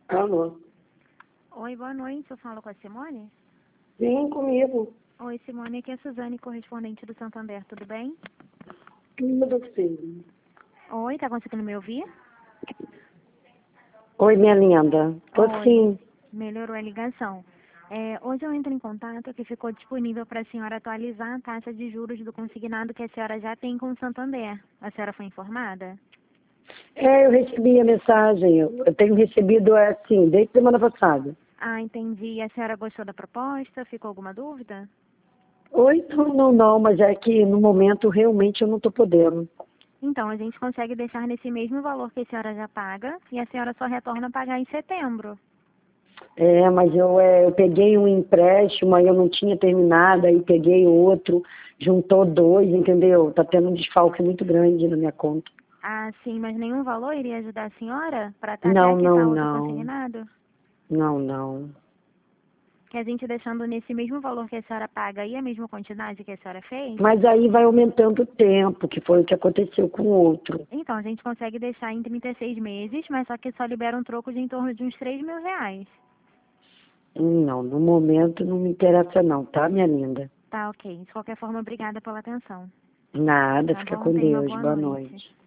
Alô? Oi, boa noite. Eu falo com a Simone? Vem comigo. Oi, Simone. Aqui é a Suzane, correspondente do Santander. Tudo bem? Tudo sim. Oi, tá conseguindo me ouvir? Oi, minha linda. Tô Oi. sim. Melhorou a ligação. Hoje eu entro em contato que ficou disponível para a senhora atualizar a taxa de juros do consignado que a senhora já tem com o Santander. A senhora foi informada? Eu recebi a mensagem. Eu tenho recebido, assim, desde semana passada. Ah, entendi. E a senhora gostou da proposta? Ficou alguma dúvida? Oi, não, mas é que no momento realmente eu não tô podendo. Então, a gente consegue deixar nesse mesmo valor que a senhora já paga e a senhora só retorna a pagar em setembro. Mas eu peguei um empréstimo, aí eu não tinha terminado, aí peguei outro, juntou dois, entendeu? Tá tendo um desfalque muito grande na minha conta. Ah, sim, mas nenhum valor iria ajudar a senhora para até Não, não, quitar outro não. consignado? Não. Que a gente deixando nesse mesmo valor que a senhora paga e a mesma quantidade que a senhora fez? Mas aí vai aumentando o tempo, que foi o que aconteceu com o outro. Então, a gente consegue deixar em 36 meses, mas só que só libera um troco de em torno de uns R$ 3.000. Não, no momento não me interessa não, tá, minha linda? Tá, ok. De qualquer forma, obrigada pela atenção. Nada, Tá fica bom? com Tenha uma Deus. boa Boa noite. noite.